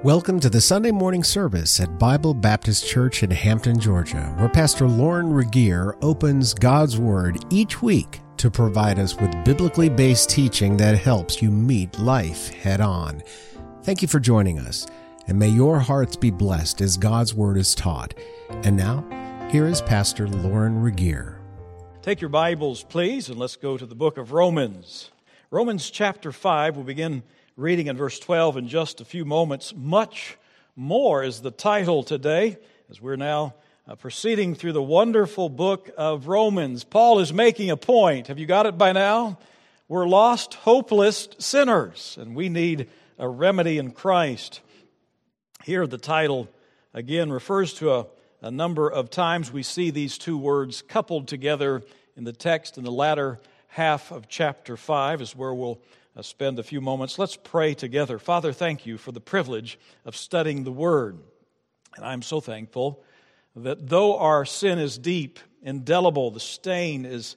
Welcome to the Sunday morning service at Bible Baptist Church in Hampton, Georgia, where Pastor Lauren Regier opens God's Word each week to provide us with biblically based teaching that helps you meet life head on. Thank you for joining us, and may your hearts be blessed as God's Word is taught. And now, here is Pastor Lauren Regier. Take your Bibles, please, and let's go to the book of Romans. Romans chapter 5, we'll begin reading in verse 12 in just a few moments. Much more is the title today, as we're now proceeding through the wonderful book of Romans. Paul is making a point. Have you got it by now? We're lost, hopeless sinners, and we need a remedy in Christ. Here the title, again, refers to a number of times we see these two words coupled together in the text in the latter half of chapter 5 is where we'll spend a few moments. Let's pray together. Father, thank you for the privilege of studying the Word. And I'm so thankful that though our sin is deep, indelible, the stain is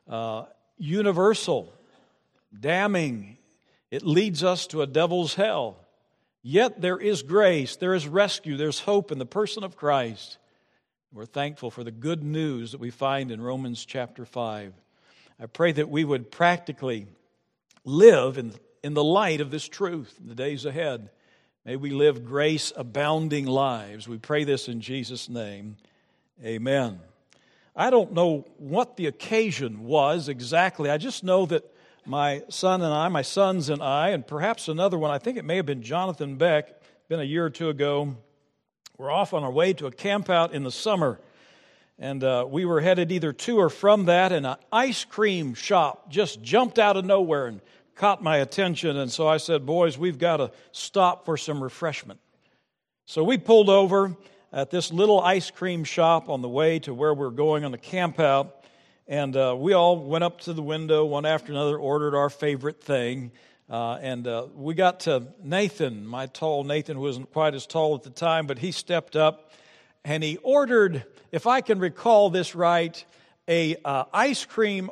universal, damning, it leads us to a devil's hell. Yet there is grace, there is rescue, there's hope in the person of Christ. We're thankful for the good news that we find in Romans chapter 5. I pray that we would practically live in the light of this truth in the days ahead. May we live grace-abounding lives. We pray this in Jesus' name. Amen. I don't know what the occasion was exactly. I just know that my sons and I, and perhaps another one, I think it may have been Jonathan Beck, been a year or two ago, we're off on our way to a camp out in the summer. And we were headed either to or from that, and an ice cream shop just jumped out of nowhere and caught my attention. And so I said, boys, we've got to stop for some refreshment. So we pulled over at this little ice cream shop on the way to where we're going on the camp out. And we all went up to the window one after another, ordered our favorite thing. And we got to Nathan, my tall Nathan, who wasn't quite as tall at the time, but he stepped up. And he ordered, if I can recall this right, a ice cream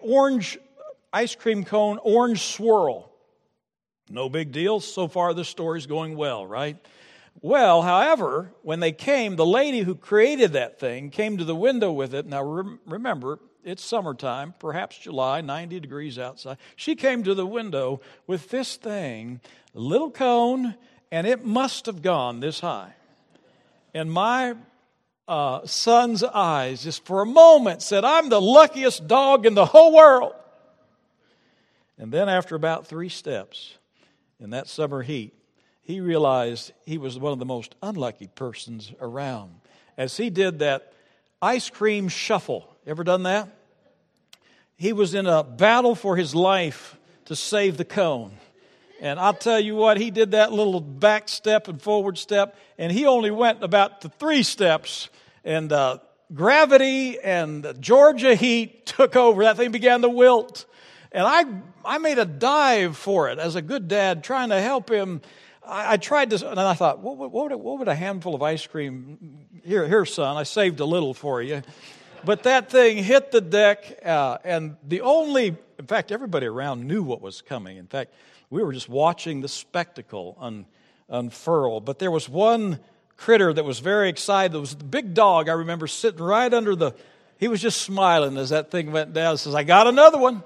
cone orange swirl. No big deal. So far the story's going well, right? Well, however, when they came, the lady who created that thing came to the window with it. Now remember, it's summertime, perhaps July, 90 degrees outside. She came to the window with this thing, a little cone, and it must have gone this high. And my son's eyes just for a moment said, I'm the luckiest dog in the whole world. And then after about 3 steps in that summer heat, he realized he was one of the most unlucky persons around. As he did that ice cream shuffle, ever done that? He was in a battle for his life to save the cone. And I'll tell you what, he did that little back step and forward step, and he only went about to 3 steps, and gravity and Georgia heat took over. That thing began to wilt. And I made a dive for it as a good dad, trying to help him. I tried to, and I thought, what would a handful of ice cream, here, son, I saved a little for you. But that thing hit the deck, and in fact, everybody around knew what was coming. In fact, we were just watching the spectacle unfurl. But there was one critter that was very excited. It was the big dog, I remember, sitting right under he was just smiling as that thing went down. He says, I got another one.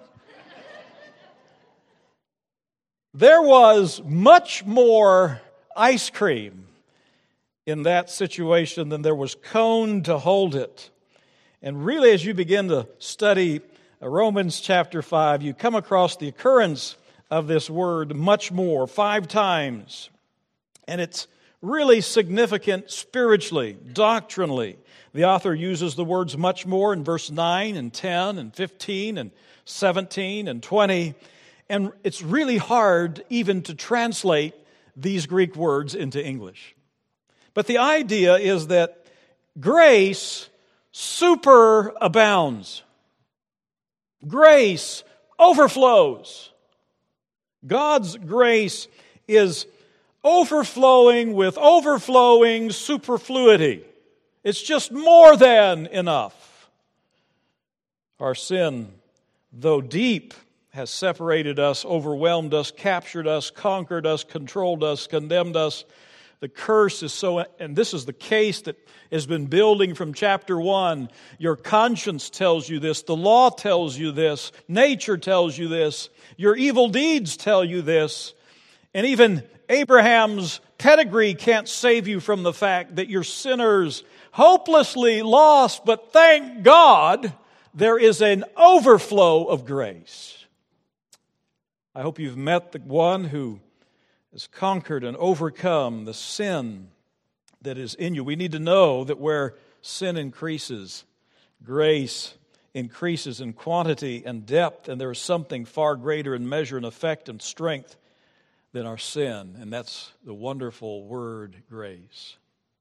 There was much more ice cream in that situation than there was cone to hold it. And really, as you begin to study Romans chapter 5, you come across the occurrence of this word much more 5 times. And it's really significant spiritually, doctrinally. The author uses the words much more in verse 9 and 10 and 15 and 17 and 20. And it's really hard even to translate these Greek words into English. But the idea is that grace superabounds. Grace overflows. God's grace is overflowing with overflowing superfluity. It's just more than enough. Our sin, though deep, has separated us, overwhelmed us, captured us, conquered us, controlled us, condemned us. The curse is so, and this is the case that has been building from chapter 1. Your conscience tells you this. The law tells you this. Nature tells you this. Your evil deeds tell you this. And even Abraham's pedigree can't save you from the fact that you're sinners, hopelessly lost, but thank God there is an overflow of grace. I hope you've met the one who has conquered and overcome the sin that is in you. We need to know that where sin increases, grace increases in quantity and depth, and there is something far greater in measure and effect and strength than our sin, and that's the wonderful word grace.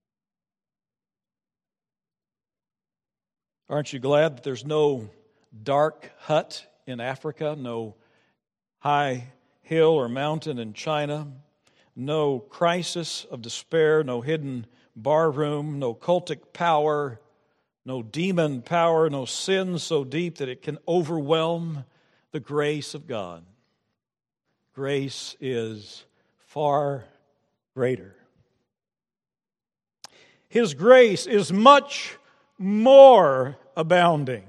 Aren't you glad that there's no dark hut in Africa, no high hill or mountain in China, no crisis of despair, no hidden barroom, no cultic power, no demon power, no sin so deep that it can overwhelm the grace of God. Grace is far greater. His grace is much more abounding.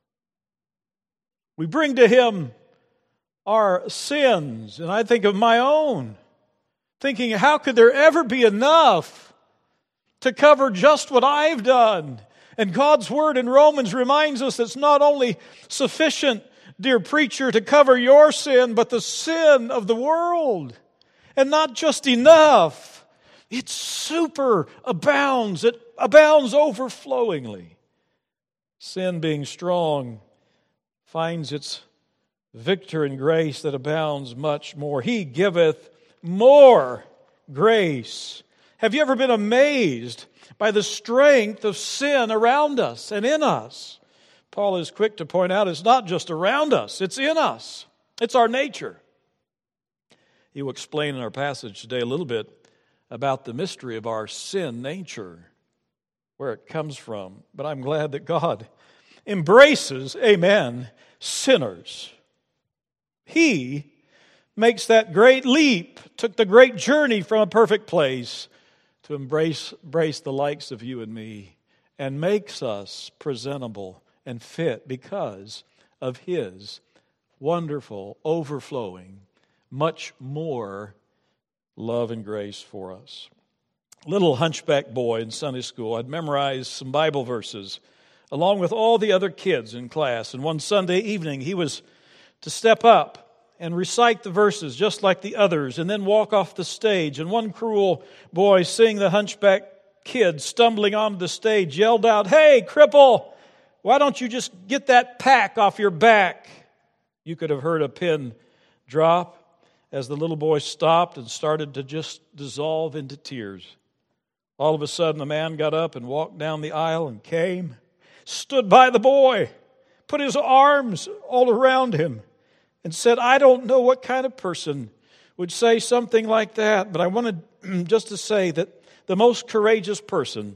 We bring to Him our sins, and I think of my own, thinking, how could there ever be enough to cover just what I've done? And God's Word in Romans reminds us that it's not only sufficient, dear preacher, to cover your sin, but the sin of the world. And not just enough. It super abounds. It abounds overflowingly. Sin being strong finds its victor in grace that abounds much more. He giveth more grace. Have you ever been amazed by the strength of sin around us and in us? Paul is quick to point out it's not just around us, it's in us. It's our nature. He will explain in our passage today a little bit about the mystery of our sin nature, where it comes from. But I'm glad that God embraces, amen, sinners. He makes that great leap, took the great journey from a perfect place to embrace the likes of you and me, and makes us presentable and fit because of His wonderful, overflowing, much more love and grace for us. Little hunchback boy in Sunday school, I'd memorized some Bible verses along with all the other kids in class. And one Sunday evening, he was to step up and recite the verses just like the others and then walk off the stage. And one cruel boy, seeing the hunchback kid stumbling onto the stage, yelled out, "Hey, cripple, why don't you just get that pack off your back?" You could have heard a pin drop as the little boy stopped and started to just dissolve into tears. All of a sudden, the man got up and walked down the aisle and came, stood by the boy, put his arms all around him, and said, "I don't know what kind of person would say something like that, but I wanted just to say that the most courageous person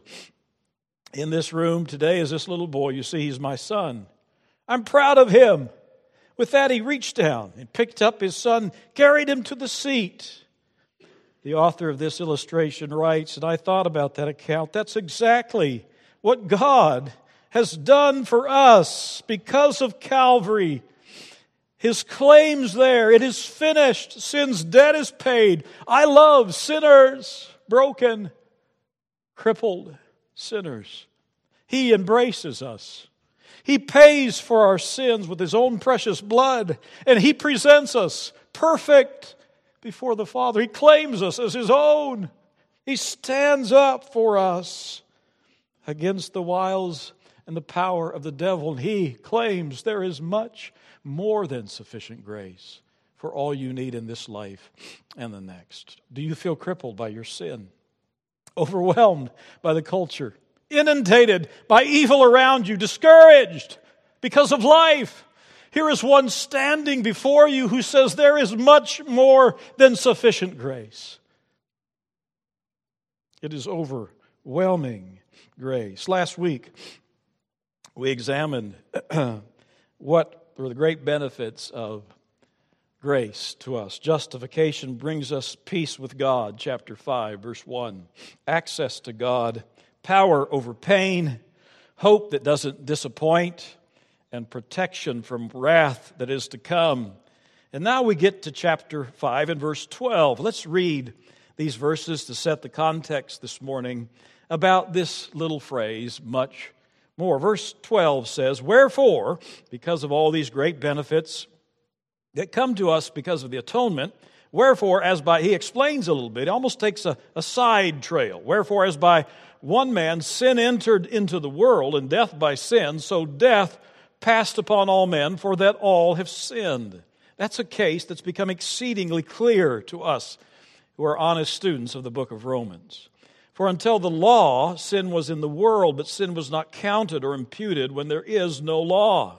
in this room today is this little boy. You see, he's my son. I'm proud of him." With that, he reached down and picked up his son, carried him to the seat. The author of this illustration writes, and I thought about that account, that's exactly what God has done for us because of Calvary. His claims there, it is finished, sin's debt is paid. I love sinners, broken, crippled sinners. He embraces us. He pays for our sins with His own precious blood, and He presents us perfect before the Father. He claims us as His own. He stands up for us against the wiles and the power of the devil, and He claims there is much more than sufficient grace for all you need in this life and the next. Do you feel crippled by your sin? Overwhelmed by the culture? Inundated by evil around you, discouraged because of life? Here is one standing before you who says there is much more than sufficient grace. It is overwhelming grace. Last week, we examined what were the great benefits of grace to us. Justification brings us peace with God, chapter 5, verse 1. Access to God, power over pain, hope that doesn't disappoint, and protection from wrath that is to come. And now we get to chapter 5 and verse 12. Let's read these verses to set the context this morning about this little phrase, much more. Verse 12 says, "Wherefore, because of all these great benefits that come to us because of the atonement, wherefore, as by," he explains a little bit, he almost takes a side trail. "Wherefore, as by one man sin entered into the world, and death by sin, so death passed upon all men, for that all have sinned." That's a case that's become exceedingly clear to us who are honest students of the book of Romans. "For until the law, sin was in the world, but sin was not counted or imputed when there is no law.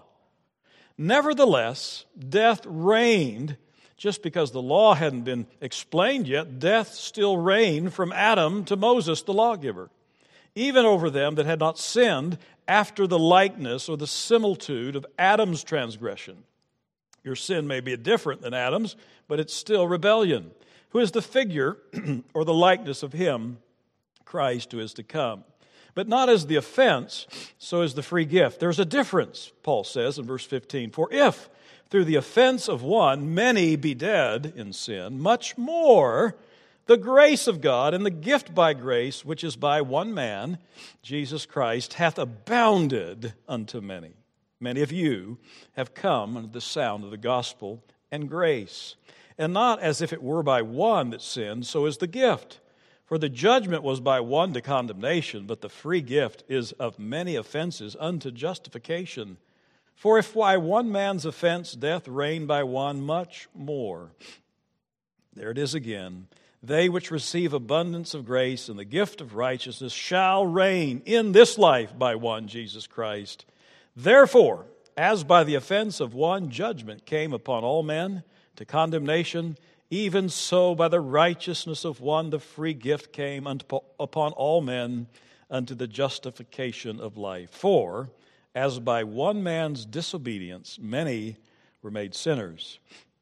Nevertheless, death reigned," just because the law hadn't been explained yet, death still reigned from Adam to Moses, the lawgiver, "even over them that had not sinned after the likeness or the similitude of Adam's transgression." Your sin may be different than Adam's, but it's still rebellion. "Who is the figure or the likeness of him, Christ, who is to come. But not as the offense, so is the free gift." There's a difference, Paul says in verse 15. "For if through the offense of one many be dead in sin, much more the grace of God and the gift by grace, which is by one man, Jesus Christ, hath abounded unto many. Many of you have come under the sound of the gospel and grace. And not as if it were by one that sinned, so is the gift. For the judgment was by one to condemnation, but the free gift is of many offenses unto justification. For if by one man's offense death reigned by one, much more," there it is again, "they which receive abundance of grace and the gift of righteousness shall reign in this life by one, Jesus Christ. Therefore, as by the offense of one judgment came upon all men to condemnation, even so by the righteousness of one the free gift came upon all men unto the justification of life. For as by one man's disobedience many were made sinners,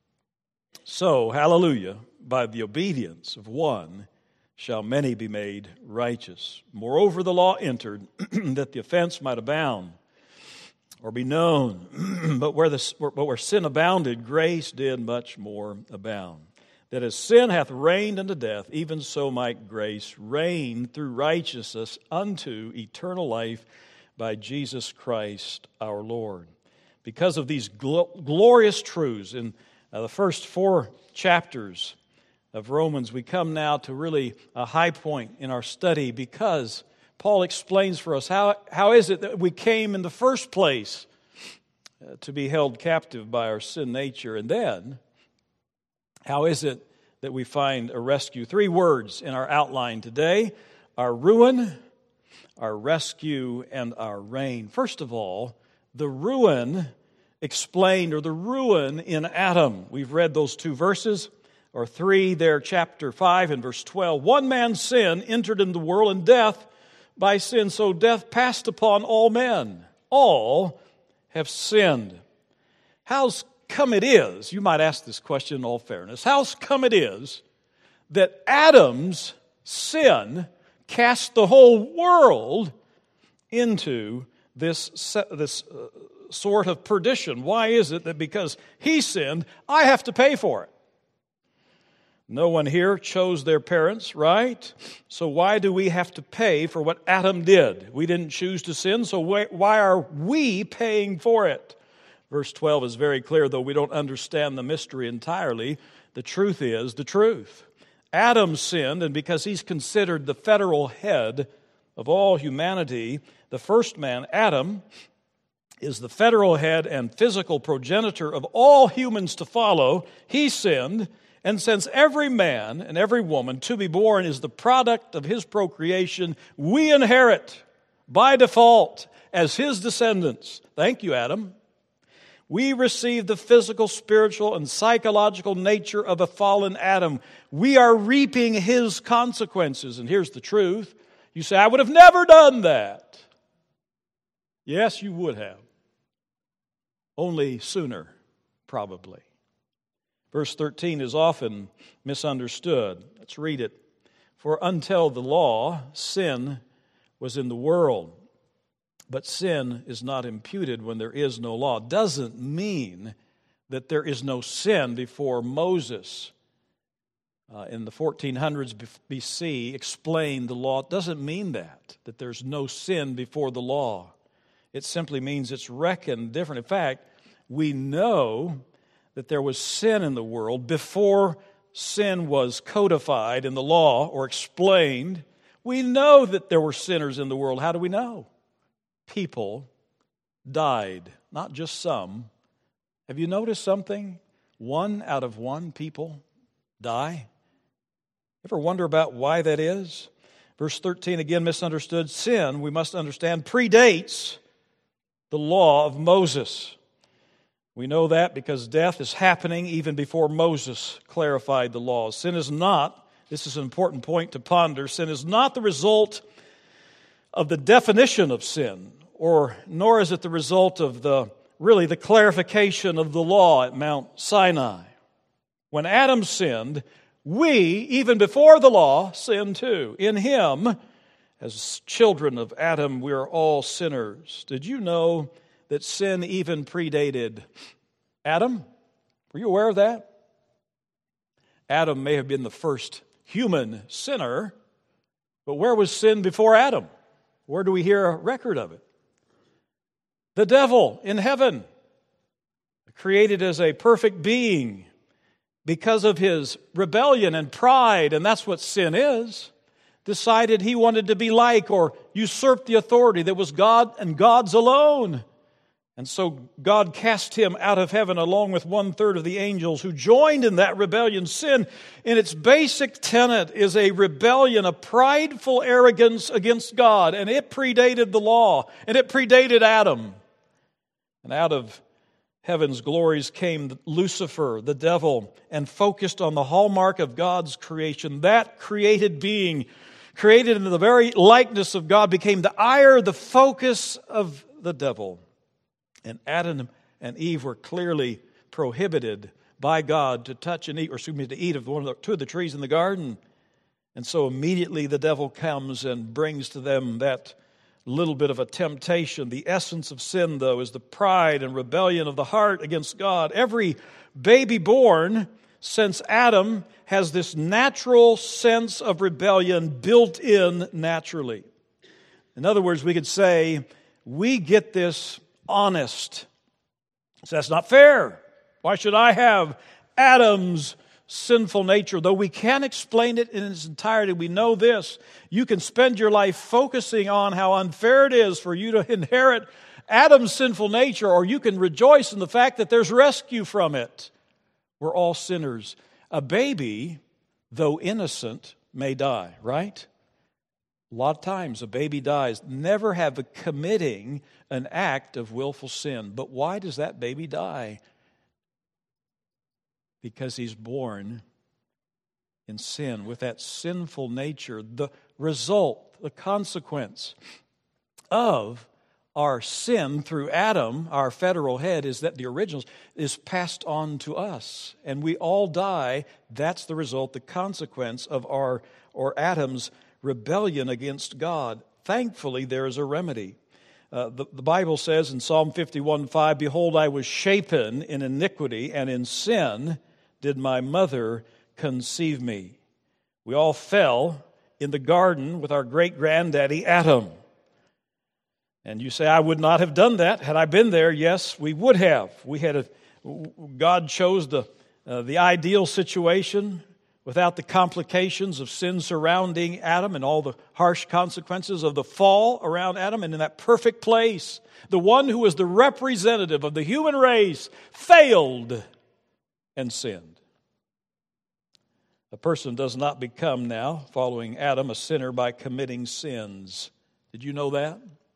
so, hallelujah, by the obedience of one shall many be made righteous. Moreover, the law entered that the offense might abound or be known. But where sin abounded, grace did much more abound. That as sin hath reigned unto death, even so might grace reign through righteousness unto eternal life by Jesus Christ our Lord." Because of these glorious truths in the first 4 chapters of Romans, we come now to really a high point in our study, because Paul explains for us how is it that we came in the first place to be held captive by our sin nature, and then how is it that we find a rescue. 3 words in our outline today: our ruin, our rescue, and our reign. First of all, the ruin explained, or the ruin in Adam. We've read those 2 verses, or 3 there, chapter 5 and verse 12. "One man's sin entered into the world, and death by sin, so death passed upon all men. All have sinned." How's come it is, you might ask this question in all fairness, how's come it is that Adam's sin cast the whole world into this sort of perdition? Why is it that because he sinned, I have to pay for it? No one here chose their parents, right? So why do we have to pay for what Adam did? We didn't choose to sin, so why are we paying for it? Verse 12 is very clear, though we don't understand the mystery entirely. The truth is the truth. Adam sinned, and because he's considered the federal head of all humanity, the first man, Adam, is the federal head and physical progenitor of all humans to follow. He sinned. And since every man and every woman to be born is the product of his procreation, we inherit by default as his descendants. Thank you, Adam. We receive the physical, spiritual, and psychological nature of a fallen Adam. We are reaping his consequences. And here's the truth. You say, I would have never done that. Yes, you would have. Only sooner, probably. Verse 13 is often misunderstood. Let's read it. For until the law, sin was in the world, but sin is not imputed when there is no law. Doesn't mean that there is no sin before Moses in the 1400s BC explained the law. It doesn't mean that there's no sin before the law. It simply means it's reckoned different. In fact, we know that there was sin in the world before sin was codified in the law or explained. We know that there were sinners in the world. How do we know? People died, not just some. Have you noticed something? 1 out of 1 people die. Ever wonder about why that is? Verse 13, again, misunderstood. Sin, we must understand, predates the law of Moses. We know that because death is happening even before Moses clarified the law. Sin is not, this is an important point to ponder, sin is not the result of the definition of sin, nor is it the result of the clarification of the law at Mount Sinai. When Adam sinned, we, even before the law, sinned too. In him, as children of Adam, we are all sinners. Did you know that sin even predated Adam? Were you aware of that? Adam may have been the first human sinner, but where was sin before Adam? Where do we hear a record of it? The devil in heaven, created as a perfect being because of his rebellion and pride, and that's what sin is, decided he wanted to be like or usurp the authority that was God and God's alone. And so God cast him out of heaven along with 1/3 of the angels who joined in that rebellion. Sin, in its basic tenet, is a rebellion, a prideful arrogance against God. And it predated the law, and it predated Adam. And out of heaven's glories came Lucifer, the devil, and focused on the hallmark of God's creation. That created being, created in the very likeness of God, became the ire, the focus of the devil. And Adam and Eve were clearly prohibited by God to touch and eat, to eat of two of the trees in the garden. And so immediately the devil comes and brings to them that little bit of a temptation. The essence of sin, though, is the pride and rebellion of the heart against God. Every baby born since Adam has this natural sense of rebellion built in naturally. In other words, we could say, we get this honest. So that's not fair. Why should I have Adam's sinful nature? Though we can't explain it in its entirety, we know this. You can spend your life focusing on how unfair it is for you to inherit Adam's sinful nature, or you can rejoice in the fact that there's rescue from it. We're all sinners. A baby, though innocent, may die, right? A lot of times a baby dies, never have committing an act of willful sin. But why does that baby die? Because he's born in sin, with that sinful nature. The result, the consequence of our sin through Adam, our federal head, is that the originals is passed on to us. And we all die. That's the result, the consequence of Adam's rebellion against God. Thankfully, there is a remedy. The Bible says in Psalm 51:5, "Behold, I was shapen in iniquity, and in sin did my mother conceive me." We all fell in the garden with our great-granddaddy Adam. And you say, I would not have done that had I been there. Yes, we would have. God chose the ideal situation without the complications of sin surrounding Adam and all the harsh consequences of the fall around Adam. And in that perfect place, the one who was the representative of the human race failed and sinned. A person does not become now, following Adam, a sinner by committing sins. Did you know that?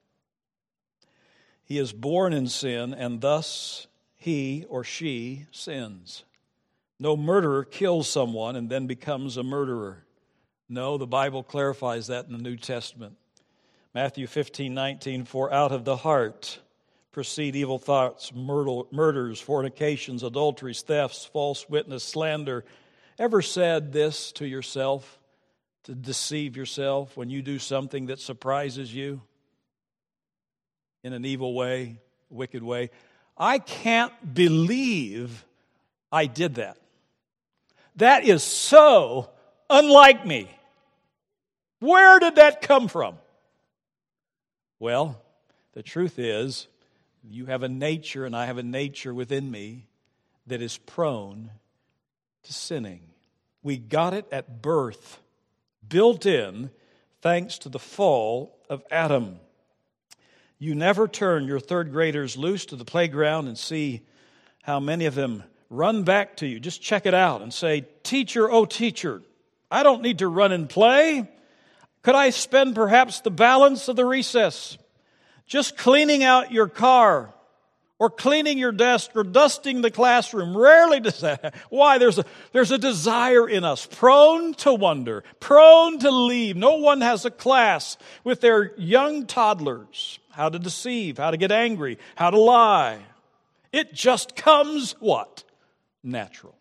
He is born in sin, and thus he or she sins. No murderer kills someone and then becomes a murderer. No, the Bible clarifies that in the New Testament. Matthew 15:19, "For out of the heart proceed evil thoughts, murders, fornications, adulteries, thefts, false witness, slander. Ever said this to yourself, to deceive yourself when you do something that surprises you in an evil way, wicked way? I can't believe I did that. That is so unlike me. Where did that come from? Well, the truth is, you have a nature and I have a nature within me that is prone to sinning. We got it at birth, built in, thanks to the fall of Adam. You never turn your third graders loose to the playground and see how many of them run back to you. Just check it out and say, "Teacher, oh teacher, I don't need to run and play. Could I spend perhaps the balance of the recess just cleaning out your car or cleaning your desk or dusting the classroom?" Rarely does that. Why? There's a desire in us, prone to wonder, prone to leave. No one has a class with their young toddlers, how to deceive, how to get angry, how to lie. It just comes what? Natural.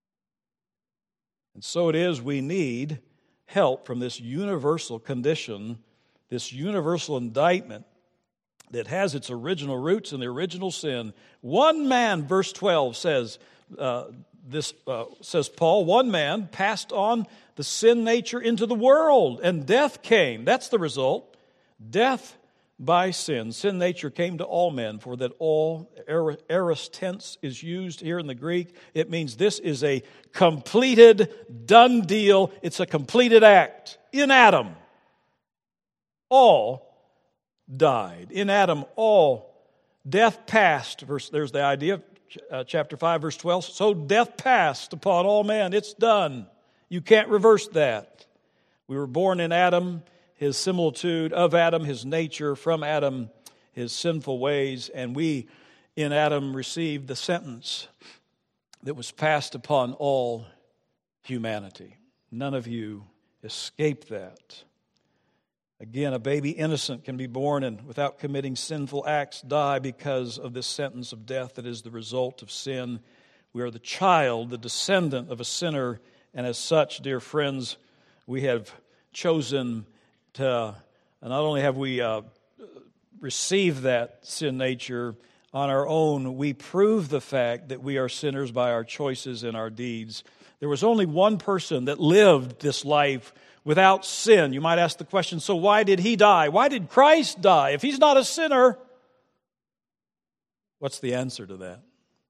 And so it is, we need help from this universal condition, this universal indictment that has its original roots in the original sin. One man, verse 12 says, says Paul, one man passed on the sin nature into the world, and death came. That's the result. Death by sin. Sin nature came to all men, for that all, aorist tense is used here in the Greek. It means this is a completed, done deal. It's a completed act. In Adam, all died. In Adam, all death passed. There's the idea of chapter 5, verse 12. So death passed upon all men. It's done. You can't reverse that. We were born in Adam, his similitude of Adam, his nature, from Adam, his sinful ways, and we in Adam received the sentence that was passed upon all humanity. None of you escaped that. Again, a baby innocent can be born and without committing sinful acts die because of this sentence of death that is the result of sin. We are the child, the descendant of a sinner, and as such, dear friends, we have chosen to, not only have we received that sin nature on our own, we prove the fact that we are sinners by our choices and our deeds. There was only one person that lived this life without sin. You might ask the question, so why did he die? Why did Christ die? If he's not a sinner, what's the answer to that?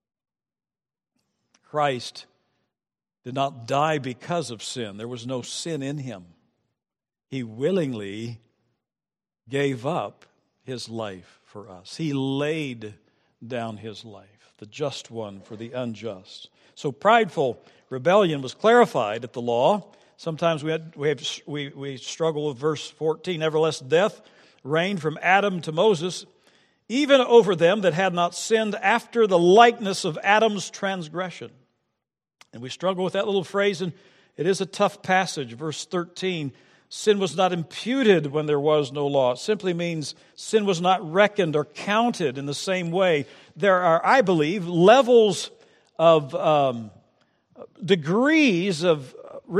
Christ did not die because of sin. There was no sin in him. He willingly gave up his life for us. He laid down his life, the just one for the unjust. So prideful rebellion was clarified at the law. Sometimes we struggle with verse 14. Nevertheless, death reigned from Adam to Moses, even over them that had not sinned after the likeness of Adam's transgression. And we struggle with that little phrase, and it is a tough passage. Verse 13, sin was not imputed when there was no law. It simply means sin was not reckoned or counted in the same way. There are, I believe, levels of degrees of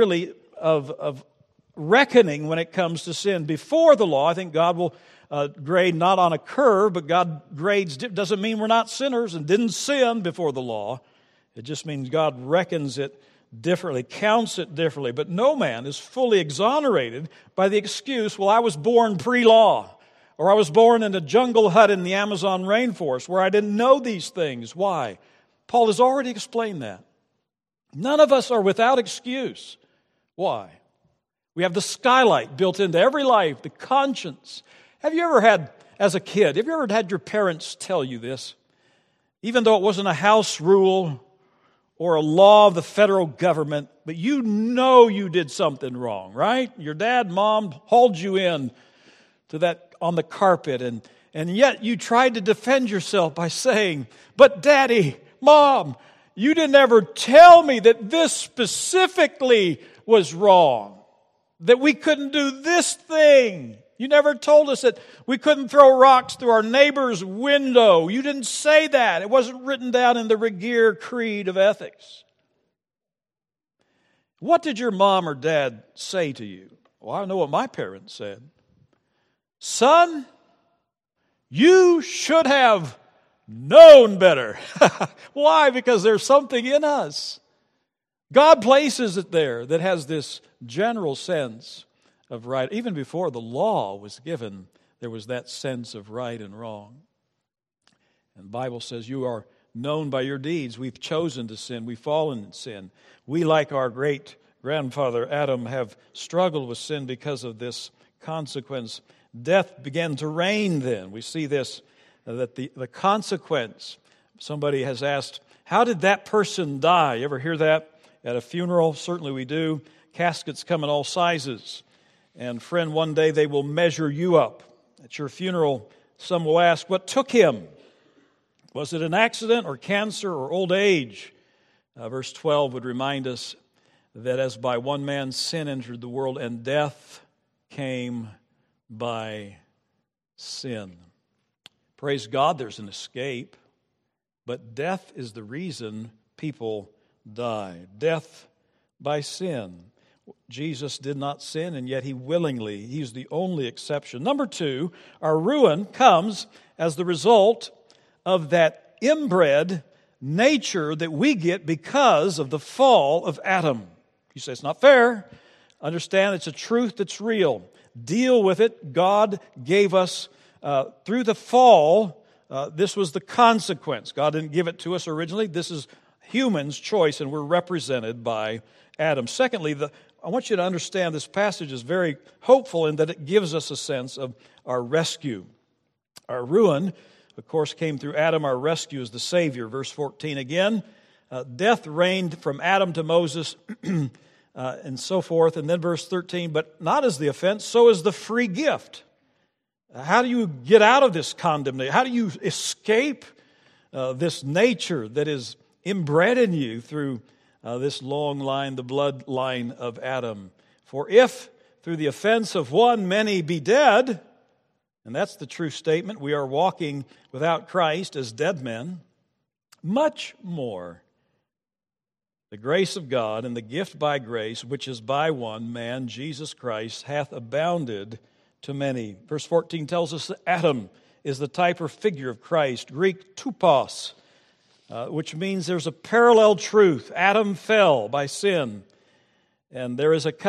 reckoning when it comes to sin. Before the law, I think God will grade not on a curve, but God grades, doesn't mean we're not sinners and didn't sin before the law. It just means God reckons it differently, counts it differently. But no man is fully exonerated by the excuse, well, I was born pre-law, or I was born in a jungle hut in the Amazon rainforest where I didn't know these things. Why? Paul has already explained that. None of us are without excuse. Why? We have the skylight built into every life, the conscience. Have you ever had, as a kid, have you ever had your parents tell you this? Even though it wasn't a house rule or a law of the federal government, but you know you did something wrong, right? Your dad, mom hauled you in to that on the carpet, and yet you tried to defend yourself by saying, but Daddy, Mom, you didn't ever tell me that this specifically was wrong, that we couldn't do this thing. You never told us that we couldn't throw rocks through our neighbor's window. You didn't say that. It wasn't written down in the Regier Creed of Ethics. What did your mom or dad say to you? Well, I know what my parents said. Son, you should have known better. Why? Because there's something in us. God places it there that has this general sense of right. Even before the law was given, there was that sense of right and wrong. And the Bible says you are known by your deeds. We've chosen to sin. We've fallen in sin. We, like our great grandfather Adam, have struggled with sin because of this consequence. Death began to reign then. We see this, that the consequence. Somebody has asked, how did that person die? You ever hear that at a funeral? Certainly we do. Caskets come in all sizes. And friend, one day they will measure you up. At your funeral, some will ask, what took him? Was it an accident or cancer or old age? Verse 12 would remind us that as by one man sin entered the world, and death came by sin. Praise God, there's an escape, but death is the reason people die. Death by sin. Jesus did not sin, and yet he willingly, he's the only exception. Number two, our ruin comes as the result of that inbred nature that we get because of the fall of Adam. You say, it's not fair. Understand, it's a truth that's real. Deal with it. God gave us, through the fall, this was the consequence. God didn't give it to us originally. This is human's choice, and we're represented by Adam. Secondly, I want you to understand this passage is very hopeful in that it gives us a sense of our rescue. Our ruin, of course, came through Adam. Our rescue is the Savior. Verse 14 again, death reigned from Adam to Moses and so forth. And then verse 13, but not as the offense, so is the free gift. How do you get out of this condemnation? How do you escape this nature that is inbred in you through this long line, the bloodline of Adam? For if through the offense of one many be dead, and that's the true statement, we are walking without Christ as dead men, much more the grace of God and the gift by grace, which is by one man, Jesus Christ, hath abounded to many. Verse 14 tells us that Adam is the type or figure of Christ, Greek tupos, which means there's a parallel truth. Adam fell by sin, and there was a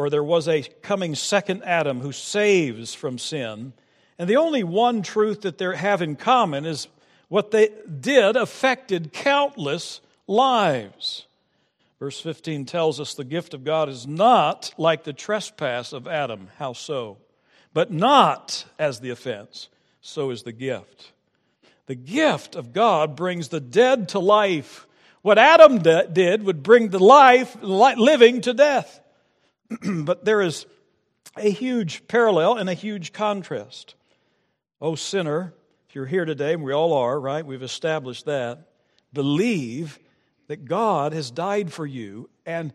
coming second Adam who saves from sin. And the only one truth that they have in common is what they did affected countless lives. Verse 15 tells us the gift of God is not like the trespass of Adam. How so? But not as the offense, so is the gift. The gift of God brings the dead to life. What Adam did would bring the living to death. But there is a huge parallel and a huge contrast. Oh, sinner, if you're here today, and we all are, right? We've established that. Believe that God has died for you, and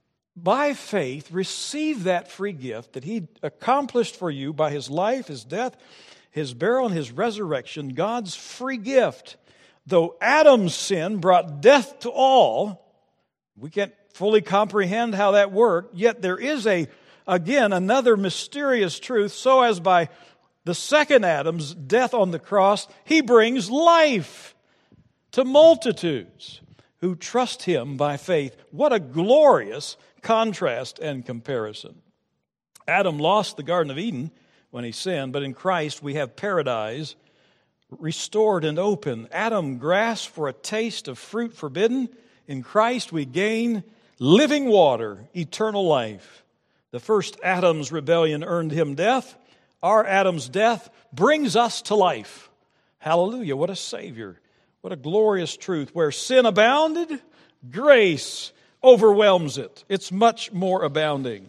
by faith receive that free gift that He accomplished for you by His life, His death, His burial, and His resurrection. God's free gift. Though Adam's sin brought death to all, we can't fully comprehend how that worked, yet there is another mysterious truth, so as by the second Adam's death on the cross, He brings life to multitudes who trust Him by faith. What a glorious contrast and comparison. Adam lost the Garden of Eden when he sinned, but in Christ we have paradise restored and open. Adam grasped for a taste of fruit forbidden. In Christ we gain living water, eternal life. The first Adam's rebellion earned him death. Our Adam's death brings us to life. Hallelujah, what a Savior. What a glorious truth. Where sin abounded, grace overwhelms it. It's much more abounding.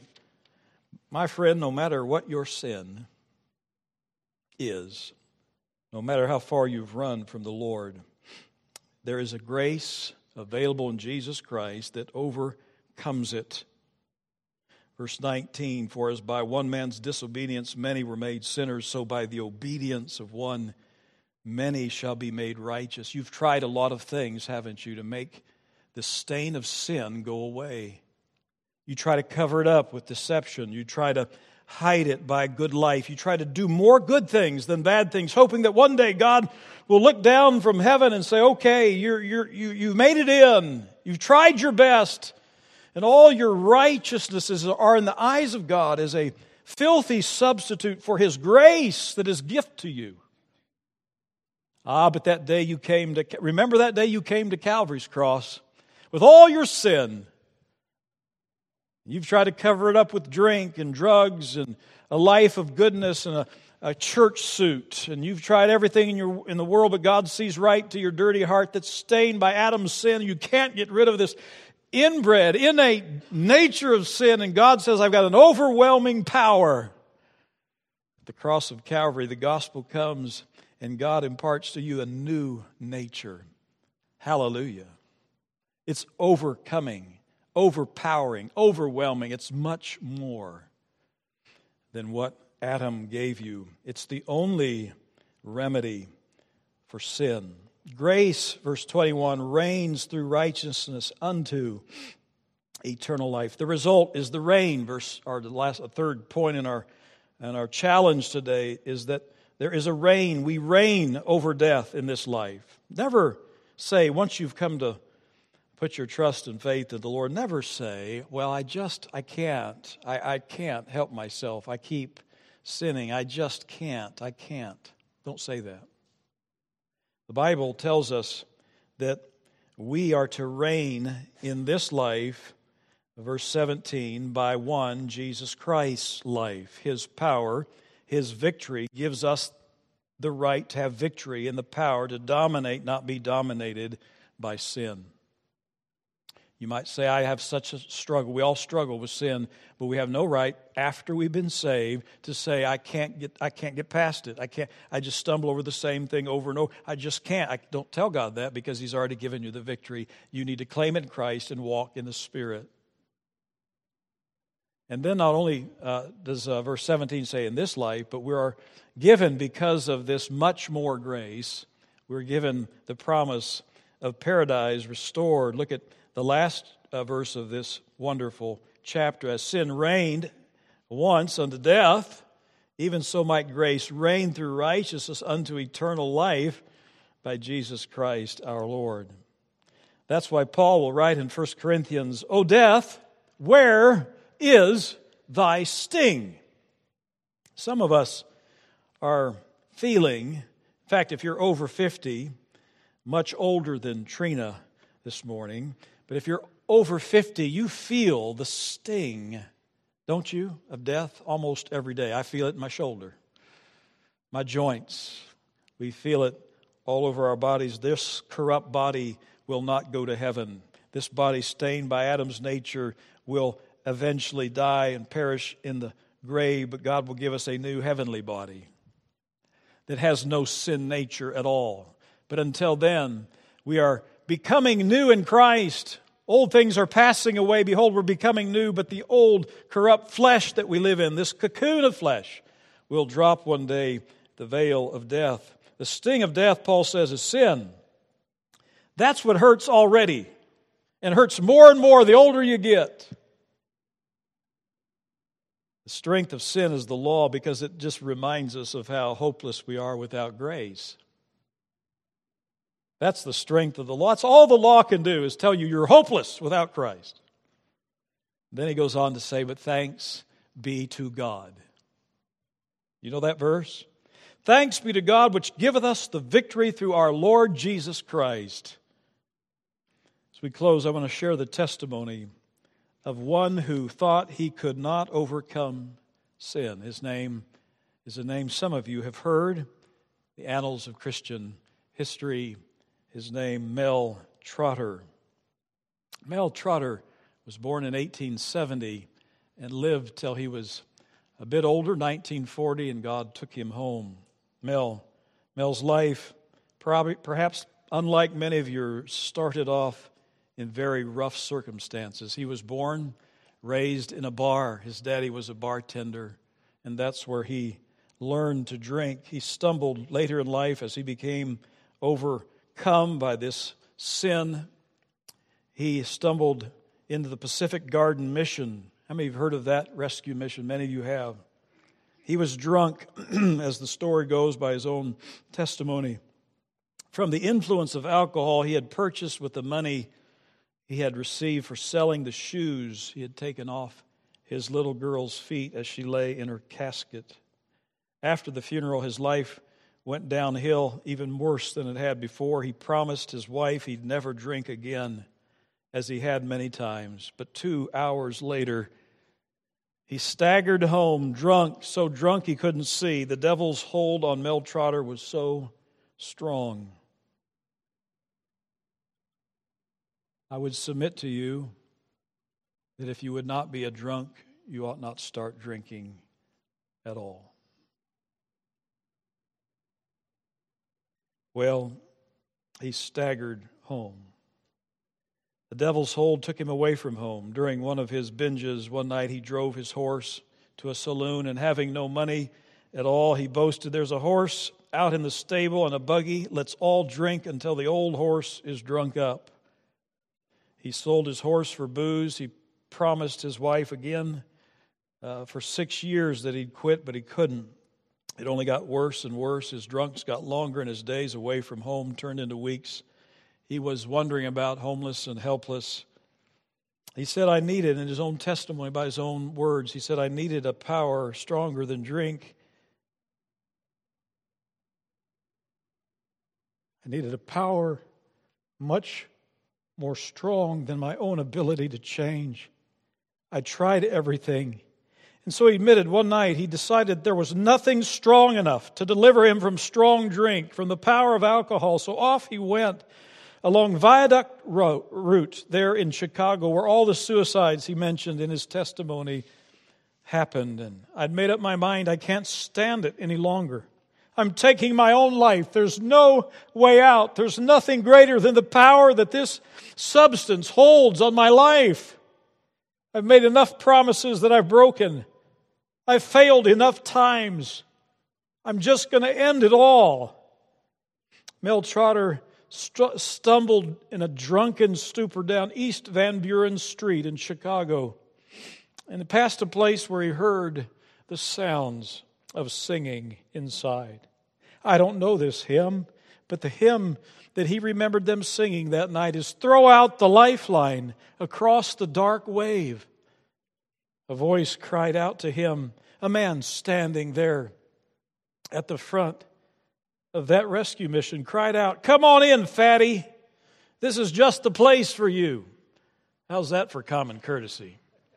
My friend, no matter what your sin is, no matter how far you've run from the Lord, there is a grace available in Jesus Christ that overcomes it. Verse 19, for as by one man's disobedience many were made sinners, so by the obedience of one many shall be made righteous. You've tried a lot of things, haven't you, to make the stain of sin go away. You try to cover it up with deception. You try to hide it by a good life. You try to do more good things than bad things, hoping that one day God will look down from heaven and say, okay, you've made it in. You've tried your best. And all your righteousnesses are in the eyes of God as a filthy substitute for His grace that is gift to you. But that day you came to, remember that day you came to Calvary's cross with all your sin. You've tried to cover it up with drink and drugs and a life of goodness and a church suit. And you've tried everything in the world, but God sees right to your dirty heart that's stained by Adam's sin. You can't get rid of this inbred, innate nature of sin. And God says, I've got an overwhelming power. At the cross of Calvary, the gospel comes and God imparts to you a new nature. Hallelujah. It's overcoming, overpowering, overwhelming. It's much more than what Adam gave you. It's the only remedy for sin. Grace, verse 21, reigns through righteousness unto eternal life. The result is the reign. A third point in our challenge today is that there is a reign. We reign over death in this life. Never say, once you've come to put your trust and faith in the Lord, never say, well, I can't. I can't help myself. I keep sinning. I just can't. I can't. Don't say that. The Bible tells us that we are to reign in this life, verse 17, by one, Jesus Christ's life. His power, His victory gives us the right to have victory and the power to dominate, not be dominated by sin. You might say, I have such a struggle. We all struggle with sin, but we have no right after we've been saved to say, I can't get past it. I just stumble over the same thing over and over. I just can't. I don't tell God that because He's already given you the victory. You need to claim it in Christ and walk in the Spirit. And then not only does verse 17 say in this life, but we are given because of this much more grace. We're given the promise of paradise restored. Look at the last verse of this wonderful chapter. As sin reigned once unto death, even so might grace reign through righteousness unto eternal life by Jesus Christ our Lord. That's why Paul will write in 1 Corinthians, O death, where is thy sting? Some of us are feeling, in fact, if you're over 50, much older than Trina this morning, but if you're over 50, you feel the sting, don't you, of death almost every day. I feel it in my shoulder, my joints. We feel it all over our bodies. This corrupt body will not go to heaven. This body stained by Adam's nature will eventually die and perish in the grave, but God will give us a new heavenly body that has no sin nature at all. But until then, we are becoming new in Christ. Old things are passing away. Behold, we're becoming new, but the old corrupt flesh that we live in, this cocoon of flesh, will drop one day the veil of death. The sting of death, Paul says, is sin. That's what hurts already, and hurts more and more the older you get. The strength of sin is the law because it just reminds us of how hopeless we are without grace. That's the strength of the law. That's all the law can do is tell you you're hopeless without Christ. Then he goes on to say, but thanks be to God. You know that verse? Thanks be to God which giveth us the victory through our Lord Jesus Christ. As we close, I want to share the testimony of one who thought he could not overcome sin. His name is a name some of you have heard, the annals of Christian history. His name, Mel Trotter. Mel Trotter was born in 1870 and lived till he was a bit older, 1940, and God took him home. Mel's life, perhaps unlike many of yours, started off in very rough circumstances. He was born raised in a bar. His daddy was a bartender, and that's where he learned to drink. He stumbled later in life as he became overcome by this sin. He stumbled into the Pacific Garden Mission. How many of you have heard of that rescue mission? Many of you have. He was drunk, as the story goes by his own testimony, from the influence of alcohol he had purchased with the money he had received for selling the shoes he had taken off his little girl's feet as she lay in her casket. After the funeral, his life went downhill even worse than it had before. He promised his wife he'd never drink again, as he had many times. But 2 hours later, he staggered home, drunk, so drunk he couldn't see. The devil's hold on Mel Trotter was so strong. I would submit to you that if you would not be a drunk, you ought not start drinking at all. Well, he staggered home. The devil's hold took him away from home. During one of his binges, one night he drove his horse to a saloon, and having no money at all, he boasted, "There's a horse out in the stable and a buggy. Let's all drink until the old horse is drunk up." He sold his horse for booze. He promised his wife again for 6 years that he'd quit, but he couldn't. It only got worse and worse. His drunks got longer, and his days away from home turned into weeks. He was wandering about, homeless and helpless. He said, I needed, in his own testimony, by his own words, he said, I needed a power stronger than drink. I needed a power much more strong than my own ability to change. I tried everything. And so he admitted one night he decided there was nothing strong enough to deliver him from strong drink, from the power of alcohol. So off he went along Viaduct Route there in Chicago, where all the suicides he mentioned in his testimony happened. And I'd made up my mind I can't stand it any longer. I'm taking my own life. There's no way out. There's nothing greater than the power that this substance holds on my life. I've made enough promises that I've broken. I've failed enough times. I'm just going to end it all. Mel Trotter stumbled in a drunken stupor down East Van Buren Street in Chicago, and passed a place where he heard the sounds of singing inside. I don't know this hymn, but the hymn that he remembered them singing that night is "Throw Out the Lifeline Across the Dark Wave." A voice cried out to him, a man standing there at the front of that rescue mission cried out, "Come on in, fatty. This is just the place for you." How's that for common courtesy?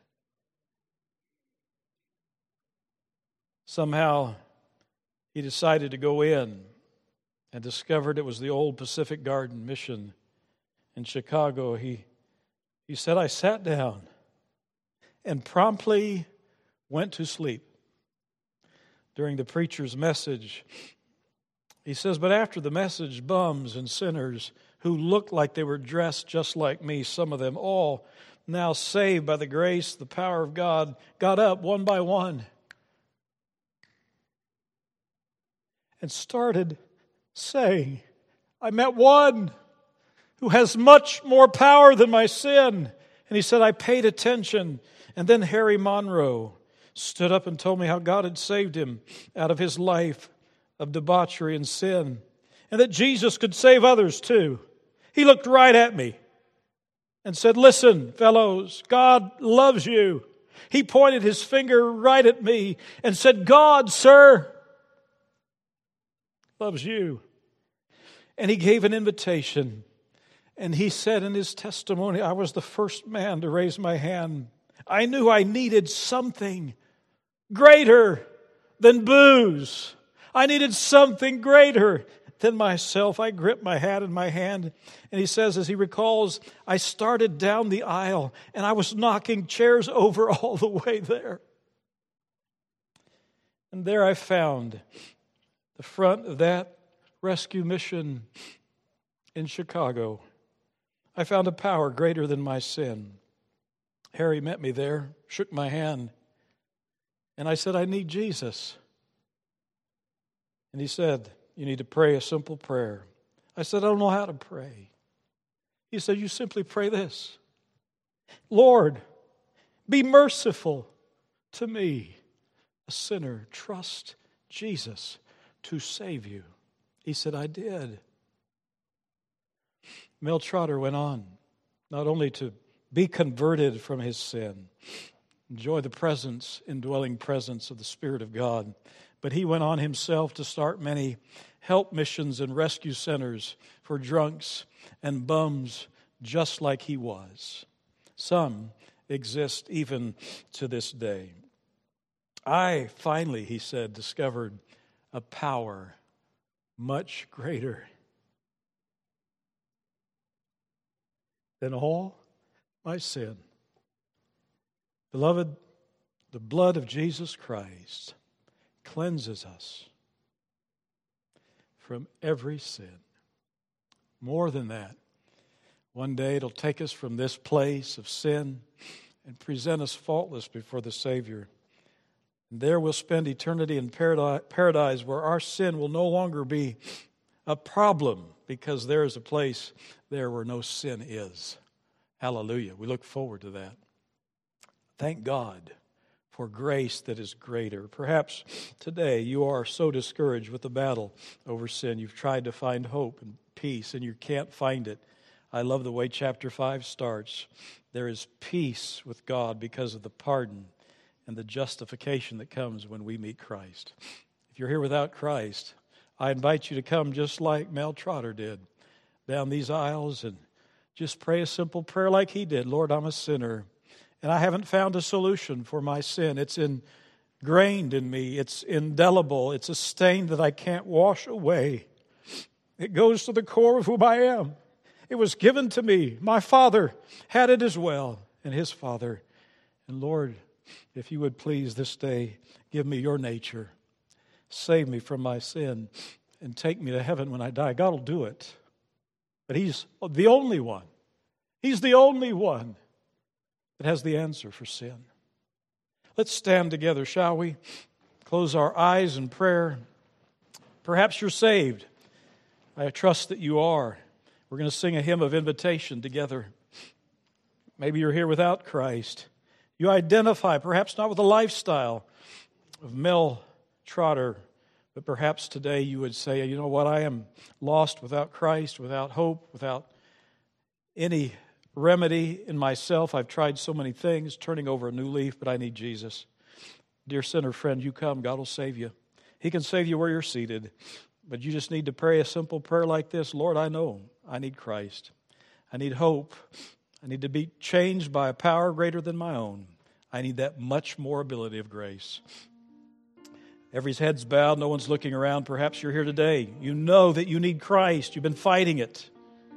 Somehow, he decided to go in and discovered it was the old Pacific Garden Mission in Chicago. He said, I sat down and promptly went to sleep. During the preacher's message, he says, but after the message, bums and sinners who looked like they were dressed just like me, some of them all now saved by the grace, the power of God, got up one by one and started saying, I met one who has much more power than my sin. And he said, I paid attention. And then Harry Monroe stood up and told me how God had saved him out of his life of debauchery and sin, and that Jesus could save others too. He looked right at me and said, listen, fellows, God loves you. He pointed his finger right at me and said, God, sir, loves you. And he gave an invitation. And he said in his testimony, I was the first man to raise my hand. I knew I needed something greater than booze. I needed something greater than myself. I gripped my hat in my hand. And he says, as he recalls, I started down the aisle and I was knocking chairs over all the way there. And there I found the front of that rescue mission in Chicago. I found a power greater than my sin. Harry met me there, shook my hand, and I said, I need Jesus. And he said, you need to pray a simple prayer. I said, I don't know how to pray. He said, you simply pray this. Lord, be merciful to me, a sinner. Trust Jesus to save you. He said, I did. Mel Trotter went on, not only to be converted from his sin, enjoy the indwelling presence of the Spirit of God, but he went on himself to start many help missions and rescue centers for drunks and bums just like he was. Some exist even to this day. I finally, he said, discovered a power much greater than all my sin. Beloved, the blood of Jesus Christ cleanses us from every sin. More than that, one day it'll take us from this place of sin and present us faultless before the Savior. And there we'll spend eternity in paradise where our sin will no longer be a problem because there is a place there where no sin is. Hallelujah. We look forward to that. Thank God for grace that is greater. Perhaps today you are so discouraged with the battle over sin. You've tried to find hope and peace and you can't find it. I love the way chapter 5 starts. There is peace with God because of the pardon and the justification that comes when we meet Christ. If you're here without Christ, I invite you to come just like Mel Trotter did, down these aisles and just pray a simple prayer like he did. Lord, I'm a sinner, and I haven't found a solution for my sin. It's ingrained in me. It's indelible. It's a stain that I can't wash away. It goes to the core of who I am. It was given to me. My father had it as well, and his father. And Lord, if you would please this day give me your nature. Save me from my sin and take me to heaven when I die. God will do it. But he's the only one. He's the only one that has the answer for sin. Let's stand together, shall we? Close our eyes in prayer. Perhaps you're saved. I trust that you are. We're going to sing a hymn of invitation together. Maybe you're here without Christ. You identify, perhaps not with the lifestyle of Mel Trotter, but perhaps today you would say, you know what, I am lost without Christ, without hope, without any remedy in myself. I've tried so many things, turning over a new leaf, but I need Jesus. Dear sinner friend, you come, God will save you. He can save you where you're seated, but you just need to pray a simple prayer like this. Lord, I know I need Christ. I need hope. I need to be changed by a power greater than my own. I need that much more ability of grace. Every head's bowed, no one's looking around. Perhaps you're here today. You know that you need Christ. You've been fighting it.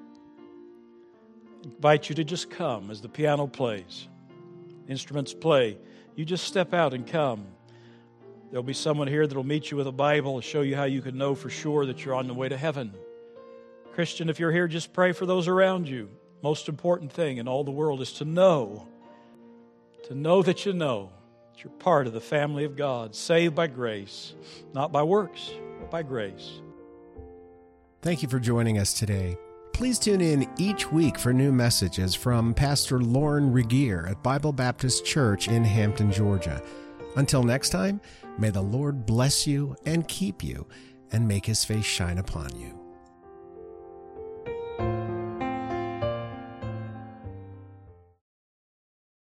I invite you to just come as the piano plays. Instruments play. You just step out and come. There'll be someone here that'll meet you with a Bible and show you how you can know for sure that you're on the way to heaven. Christian, if you're here, just pray for those around you. Most important thing in all the world is to know that you know that you're part of the family of God, saved by grace, not by works, but by grace. Thank you for joining us today. Please tune in each week for new messages from Pastor Lauren Regier at Bible Baptist Church in Hampton, Georgia. Until next time, may the Lord bless you and keep you and make his face shine upon you.